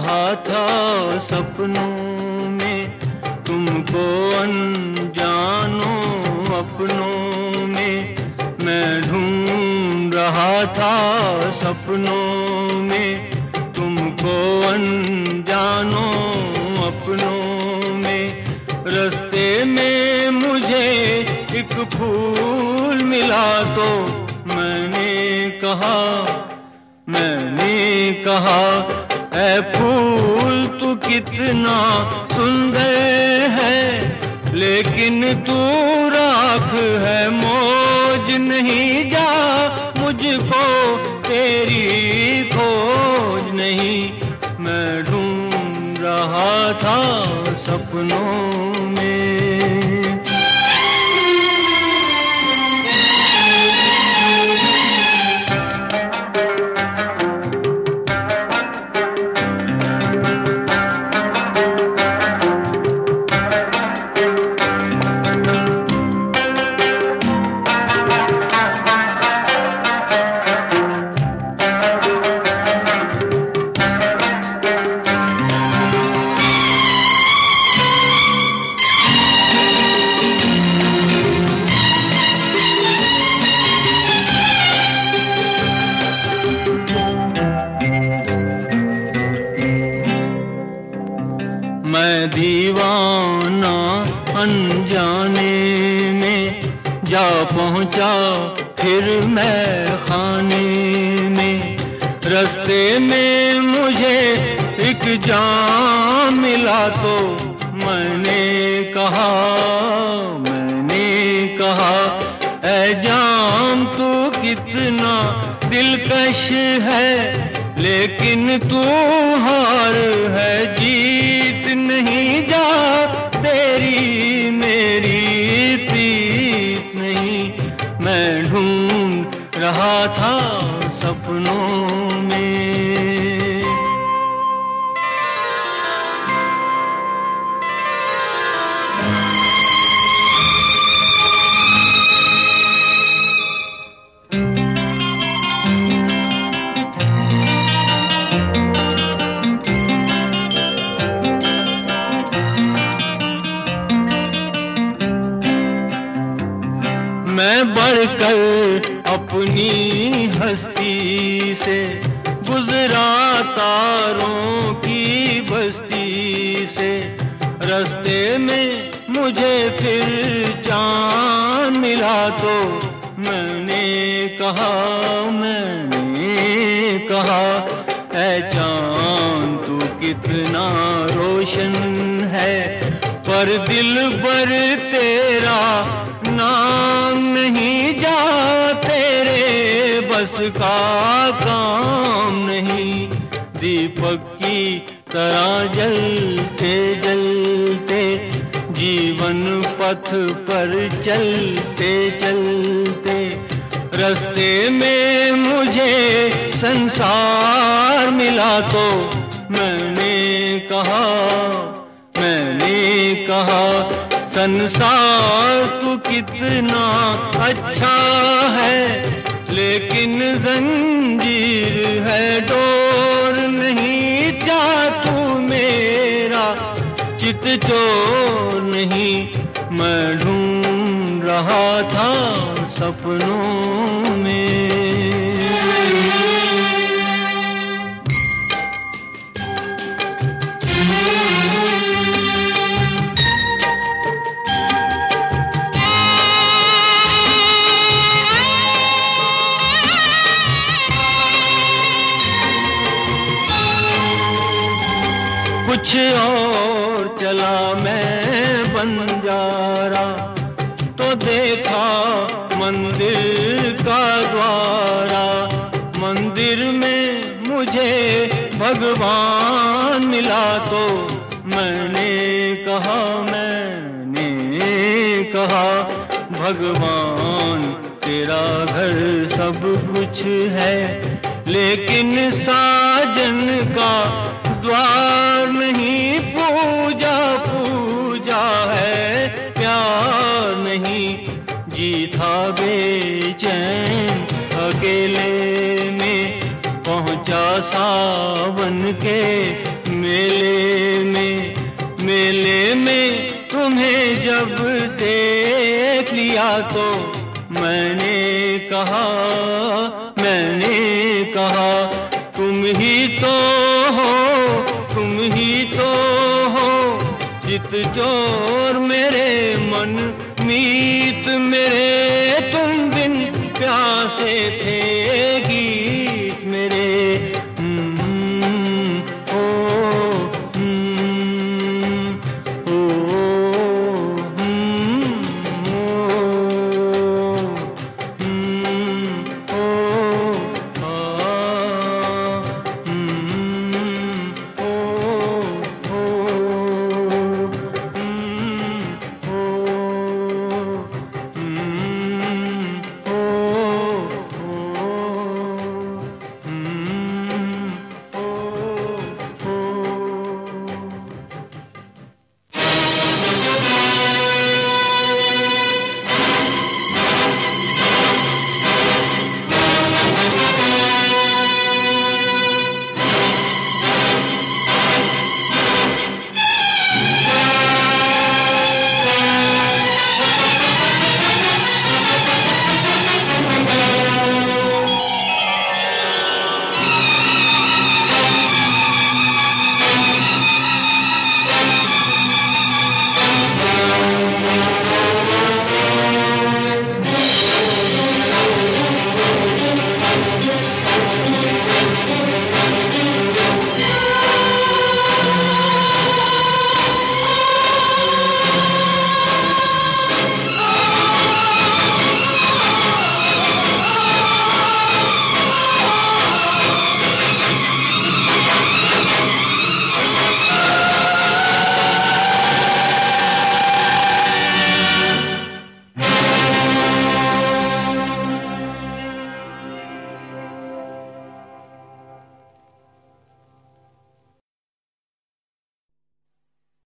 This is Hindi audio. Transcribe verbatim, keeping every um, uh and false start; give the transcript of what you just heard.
रहा था सपनों में, तुमको अनजानो अपनों में। मैं ढूंढ रहा था सपनों में, तुमको अनजानो अपनों में। रास्ते में मुझे एक फूल मिला तो मैंने कहा, मैंने कहा, ऐ फूल तू कितना सुंदर है, लेकिन तू राख है मौज नहीं। जा मुझको तेरी खोज नहीं, मैं ढूंढ रहा था सपनों में। मैं दीवाना अनजाने में जा पहुंचा फिर मैं खाने में। रास्ते में मुझे एक जाम मिला तो मैंने कहा, मैंने कहा, ऐ जाम तू कितना दिलकश है, लेकिन तू हार है जीत नहीं। जा तेरी मेरी प्रीत नहीं, मैं ढूंढ रहा था सपनों में। मैं बढ़कर अपनी हस्ती से गुजरा तारों की बस्ती से। रास्ते में मुझे फिर चांद मिला तो मैंने कहा, मैंने कहा, ऐ चांद तू कितना रोशन है, पर दिल भर तेरा नाम नहीं। जा तेरे बस का काम नहीं, दीपक की तरह जलते जलते जीवन पथ पर चलते चलते। रास्ते में मुझे संसार मिला तो मैंने कहा, मैंने कहा, संसार तू कितना अच्छा है, लेकिन जंजीर है डोर नहीं। जा तू मेरा चित चोर नहीं, मैं ढूंढ रहा था सपनों में। कुछ और चला मैं बंजारा तो देखा मंदिर का द्वारा। मंदिर में मुझे भगवान मिला तो मैंने कहा, मैंने कहा, भगवान तेरा घर सब कुछ है, लेकिन साजन का द्वार नहीं। पूजा पूजा है प्यार नहीं, जी था बेचैन अकेले में, पहुंचा सावन के मेले में मेले में तुम्हें जब देख लिया तो मैंने कहा मैंने कहा तुम ही तो हो तुम ही तो हो चित चोर मेरे मन मीत मेरे तुम बिन प्यासे थे